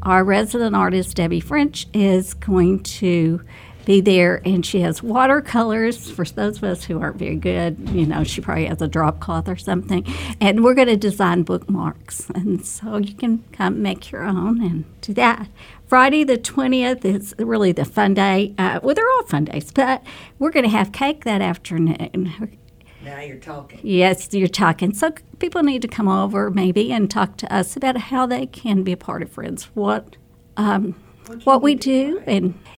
our resident artist, Debbie French, is going to be there, and she has watercolors for those of us who aren't very good. She probably has a drop cloth or something, and we're going to design bookmarks, and so you can come make your own and do that. Friday the 20th is really the fun day. Well, they're all fun days, but we're going to have cake that afternoon. Now you're talking. Yes, you're talking. So people need to come over maybe and talk to us about how they can be a part of Friends, what we do, and